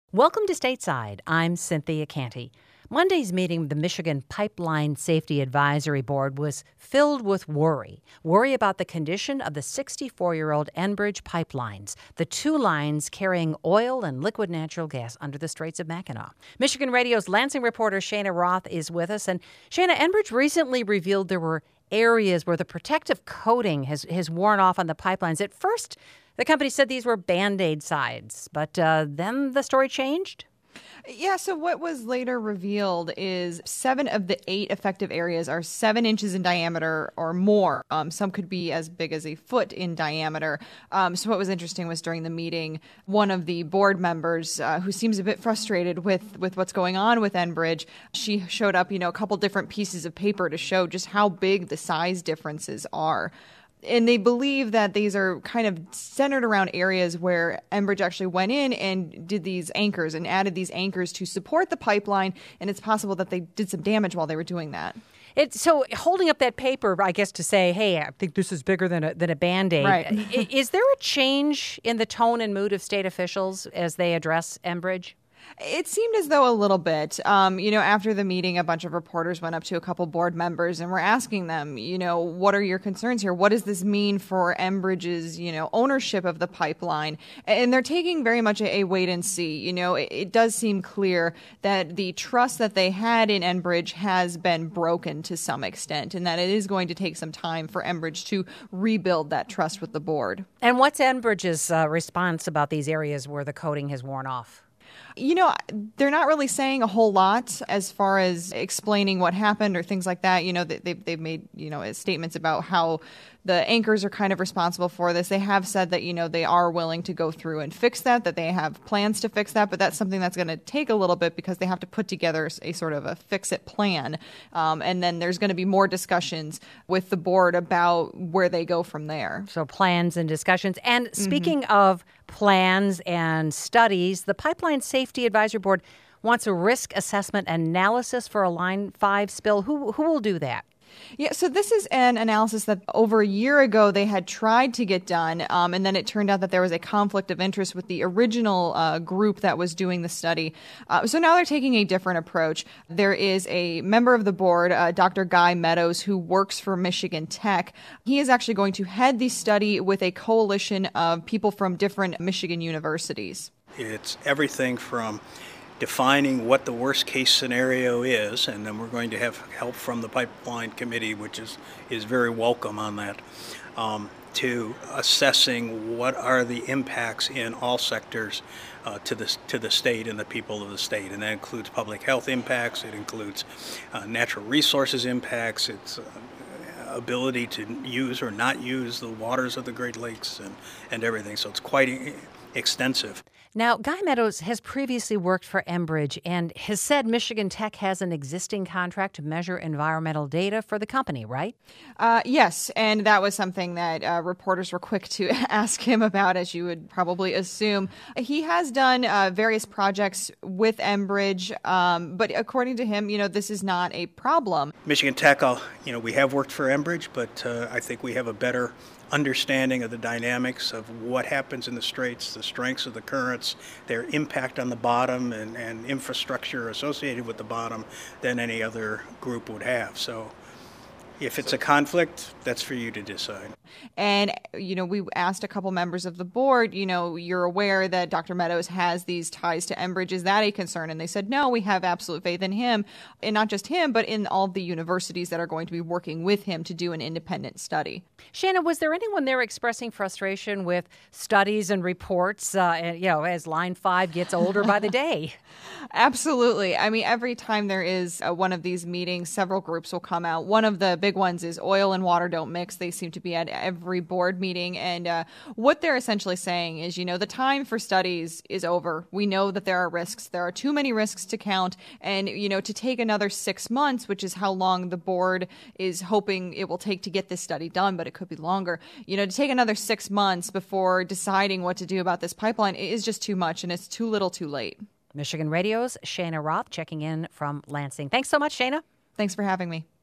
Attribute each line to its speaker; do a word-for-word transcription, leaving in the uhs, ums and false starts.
Speaker 1: Welcome to Stateside. I'm Cynthia Canty. Monday's meeting of the Michigan Pipeline Safety Advisory Board was filled with worry. Worry about the condition of the sixty-four-year-old Enbridge pipelines, the two lines carrying oil and liquid natural gas under the Straits of Mackinac. Michigan Radio's Lansing reporter Shana Roth is with us. And Shana, Enbridge recently revealed there were areas where the protective coating has, has worn off on the pipelines. At first, the company said these were Band-Aid sides, but uh, then the story changed?
Speaker 2: Yeah, so what was later revealed is seven of the eight affected areas are seven inches in diameter or more. Um, some could be as big as a foot in diameter. Um, so what was interesting was during the meeting, one of the board members, uh, who seems a bit frustrated with, with what's going on with Enbridge, she showed up, you know, a couple different pieces of paper to show just how big the size differences are. And they believe that these are kind of centered around areas where Enbridge actually went in and did these anchors and added these anchors to support the pipeline. And it's possible that they did some damage while they were doing that.
Speaker 1: It, so holding up that paper, I guess, to say, hey, I think this is bigger than a, than a Band-Aid.
Speaker 2: Right.
Speaker 1: Is there a change in the tone and mood of state officials as they address Enbridge?
Speaker 2: It seemed as though a little bit. Um, you know, after the meeting, a bunch of reporters went up to a couple board members and were asking them, you know, what are your concerns here? What does this mean for Enbridge's, you know, ownership of the pipeline? And they're taking very much a, a wait and see. You know, it, it does seem clear that the trust that they had in Enbridge has been broken to some extent, and that it is going to take some time for Enbridge to rebuild that trust with the board.
Speaker 1: And what's Enbridge's uh, response about these areas where the coating has worn off?
Speaker 2: You know, they're not really saying a whole lot as far as explaining what happened or things like that. You know, they've, they've made, you know, statements about how the anchors are kind of responsible for this. They have said that, you know, they are willing to go through and fix that, that they have plans to fix that. But that's something that's going to take a little bit because they have to put together a sort of a fix-it plan. Um, and then there's going to be more discussions with the board about where they go from there.
Speaker 1: So plans and discussions. And speaking
Speaker 2: mm-hmm.
Speaker 1: of plans and studies, the Pipeline Safety Advisory Board wants a risk assessment analysis for a Line five spill. Who, who will do that?
Speaker 2: Yeah, so this is an analysis that over a year ago they had tried to get done, um, and then it turned out that there was a conflict of interest with the original uh, group that was doing the study. Uh, so now they're taking a different approach. There is a member of the board, uh, Doctor Guy Meadows, who works for Michigan Tech. He is actually going to head the study with a coalition of people from different Michigan universities.
Speaker 3: It's everything from defining what the worst case scenario is, and then we're going to have help from the pipeline committee, which is, is very welcome on that, um, to assessing what are the impacts in all sectors uh, to the to the state and the people of the state, and that includes public health impacts, it includes uh, natural resources impacts, it's uh, ability to use or not use the waters of the Great Lakes and, and everything. So it's quite extensive.
Speaker 1: Now, Guy Meadows has previously worked for Enbridge and has said Michigan Tech has an existing contract to measure environmental data for the company, right?
Speaker 2: Uh, yes, and that was something that uh, reporters were quick to ask him about, as you would probably assume. He has done uh, various projects with Enbridge, um, but according to him, you know, this is not a problem.
Speaker 3: Michigan Tech, I'll, you know, we have worked for Enbridge, but uh, I think we have a better understanding of the dynamics of what happens in the straits, the strengths of the currents, their impact on the bottom and, and infrastructure associated with the bottom than any other group would have. So if it's a conflict, that's for you to decide.
Speaker 2: And, you know, we asked a couple members of the board, you know, you're aware that Doctor Meadows has these ties to Enbridge. Is that a concern? And they said, no, we have absolute faith in him. And not just him, but in all the universities that are going to be working with him to do an independent study.
Speaker 1: Shanna, was there anyone there expressing frustration with studies and reports, uh, you know, as Line five gets older by the day?
Speaker 2: Absolutely. I mean, every time there is uh, one of these meetings, several groups will come out. One of the big ones is oil and water don't mix. They seem to be at every board meeting. And uh, what they're essentially saying is, you know, the time for studies is over. We know that there are risks. There are too many risks to count. And, you know, to take another six months, which is how long the board is hoping it will take to get this study done, but it could be longer, you know, to take another six months before deciding what to do about this pipeline is just too much, and it's too little too late.
Speaker 1: Michigan Radio's Shana Roth checking in from Lansing. Thanks so much, Shana.
Speaker 2: Thanks for having me.